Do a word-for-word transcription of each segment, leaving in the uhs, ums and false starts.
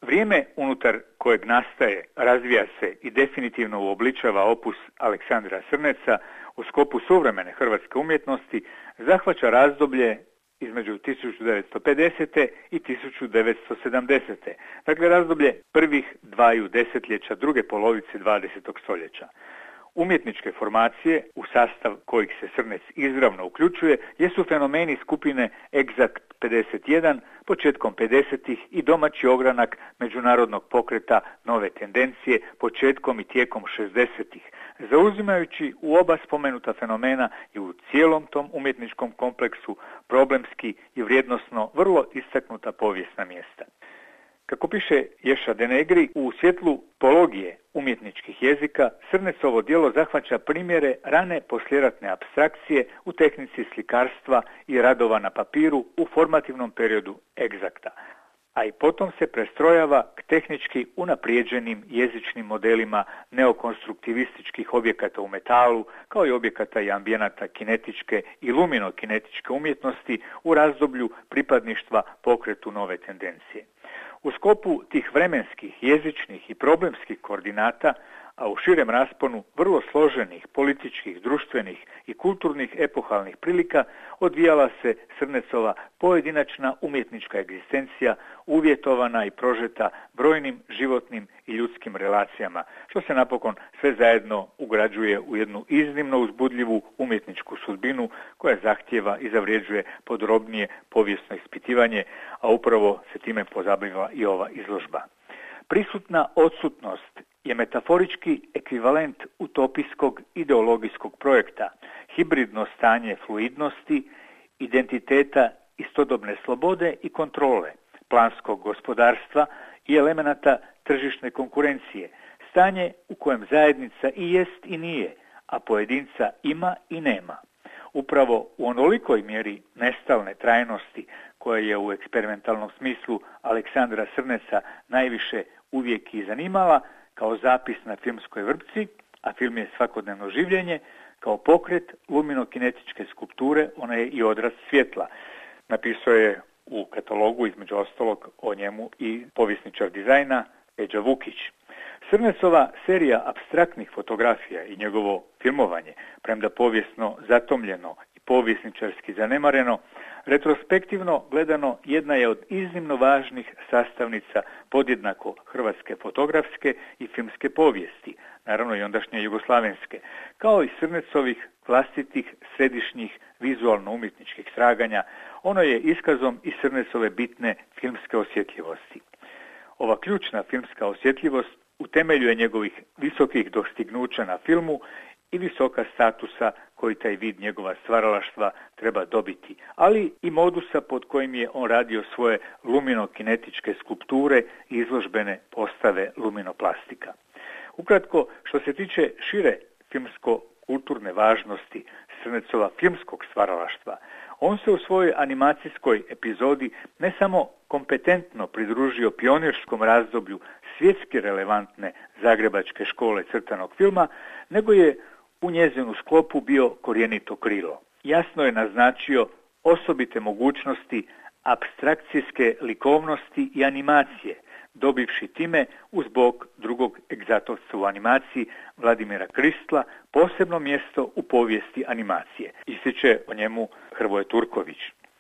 Vrijeme unutar kojeg nastaje, razvija se i definitivno uobličava opus Aleksandra Srneca u sklopu suvremene hrvatske umjetnosti zahvaća razdoblje između tisuću devetsto pedesete i tisuću devetsto sedamdesete. Dakle, razdoblje prvih dvaju desetljeća druge polovice dvadesetog stoljeća. Umjetničke formacije, u sastav kojih se Srnec izravno uključuje, jesu fenomeni skupine Egzakt pedeset jedan početkom pedesetih i domaći ogranak međunarodnog pokreta Nove tendencije početkom i tijekom šezdesetih, zauzimajući u oba spomenuta fenomena i u cijelom tom umjetničkom kompleksu problemski i vrijednosno vrlo istaknuta povijesna mjesta. Kako piše Ješa Denegri, u svjetlu pologije umjetničkih jezika, Srnecovo djelo zahvaća primjere rane poslijeratne apstrakcije u tehnici slikarstva i radova na papiru u formativnom periodu egzakta, a i potom se prestrojava k tehnički unaprijeđenim jezičnim modelima neokonstruktivističkih objekata u metalu, kao i objekata i ambijenata kinetičke i luminokinetičke umjetnosti u razdoblju pripadništva pokretu Nove tendencije. U sklopu tih vremenskih, jezičnih i problemskih koordinata, a u širem rasponu vrlo složenih političkih, društvenih i kulturnih epohalnih prilika, odvijala se Srnecova pojedinačna umjetnička egzistencija, uvjetovana i prožeta brojnim životnim i ljudskim relacijama, što se napokon sve zajedno ugrađuje u jednu iznimno uzbudljivu umjetničku sudbinu koja zahtijeva i zavređuje podrobnije povijesno ispitivanje, a upravo se time pozabavila i ova izložba. Prisutna odsutnost je metaforički ekvivalent utopijskog ideologijskog projekta, hibridno stanje fluidnosti, identiteta istodobne slobode i kontrole, planskog gospodarstva i elemenata tržišne konkurencije, stanje u kojem zajednica i jest i nije, a pojedinca ima i nema. Upravo u onolikoj mjeri nestalne trajnosti koja je u eksperimentalnom smislu Aleksandra Srneca najviše uvijek i zanimala, kao zapis na filmskoj vrpci, a film je svakodnevno življenje, kao pokret luminokinetičke skulpture, ona je i odraz svjetla. Napisao je u katalogu, između ostalog, o njemu i povjesničar dizajna Peđa Vukić. Srnecova serija apstraktnih fotografija i njegovo filmovanje, premda povijesno zatomljeno i povjesničarski zanemareno, retrospektivno gledano jedna je od iznimno važnih sastavnica podjednako hrvatske fotografske i filmske povijesti, naravno i ondašnje jugoslavenske, kao i Srnecovih vlastitih središnjih vizualno-umjetničkih traganja. Ono je iskazom i Srnecove bitne filmske osjetljivosti. Ova ključna filmska osjetljivost utemeljuje njegovih visokih dostignuća na filmu i visoka statusa koji taj vid njegova stvaralaštva treba dobiti, ali i modusa pod kojim je on radio svoje luminokinetičke skulpture i izložbene postave luminoplastika. Ukratko, što se tiče šire filmsko-kulturne važnosti Srnecova filmskog stvaralaštva, on se u svojoj animacijskoj epizodi ne samo kompetentno pridružio pionirskom razdoblju svjetski relevantne zagrebačke škole crtanog filma, nego je u njezinu sklopu bio korijenito krilo. Jasno je naznačio osobite mogućnosti apstrakcijske likovnosti i animacije, dobivši time uz bok drugog egzatovca u animaciji Vladimira Kristla posebno mjesto u povijesti animacije. Ističe o njemu Hrvoje Turković.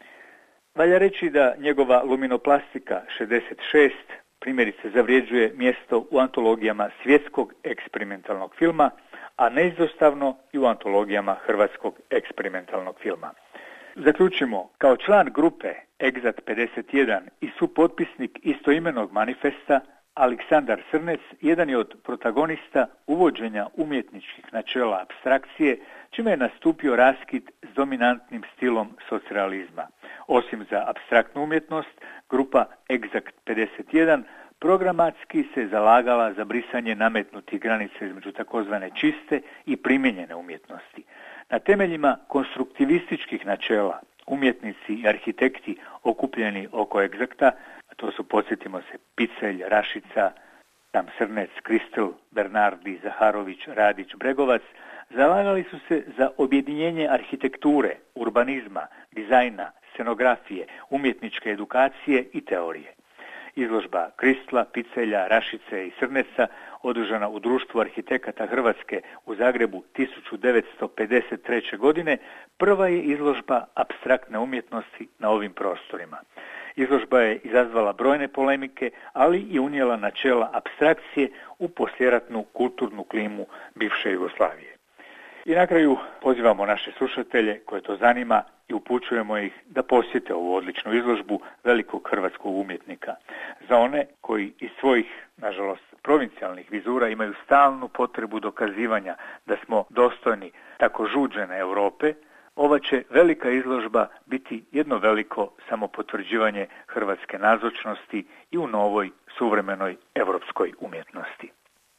Valja reći da njegova luminoplastika šezdeset šest primjerice zavređuje mjesto u antologijama svjetskog eksperimentalnog filma, a neizostavno i u antologijama hrvatskog eksperimentalnog filma. Zaključimo, kao član grupe Egzakt pedeset jedan i supotpisnik istoimenog manifesta, Aleksandar Srnec jedan je od protagonista uvođenja umjetničkih načela apstrakcije, čime je nastupio raskid s dominantnim stilom socrealizma. Osim za apstraktnu umjetnost, grupa Egzakt pedeset jedan programatski se zalagala za brisanje nametnutih granica između takozvane čiste i primijenjene umjetnosti. Na temeljima konstruktivističkih načela umjetnici i arhitekti okupljeni oko egzakta, a to su, podsjetimo se, Picelj, Rašica, Sam Srnec, Kristel, Bernardi, Zaharović, Radić, Bregovac, zalagali su se za objedinjenje arhitekture, urbanizma, dizajna, scenografije, umjetničke edukacije i teorije. Izložba Kristla, Picelja, Rašice i Srneca, održana u Društvu arhitekata Hrvatske u Zagrebu tisuću devetsto pedeset treće. godine, prva je izložba apstraktne umjetnosti na ovim prostorima. Izložba je izazvala brojne polemike, ali i unijela načela apstrakcije u poslijeratnu kulturnu klimu bivše Jugoslavije. I na kraju pozivamo naše slušatelje koje to zanima i upućujemo ih da posjete ovu odličnu izložbu velikog hrvatskog umjetnika. Za one koji iz svojih, nažalost, provincijalnih vizura imaju stalnu potrebu dokazivanja da smo dostojni tako žuđene Europe, ova će velika izložba biti jedno veliko samopotvrđivanje hrvatske nazočnosti i u novoj suvremenoj europskoj umjetnosti.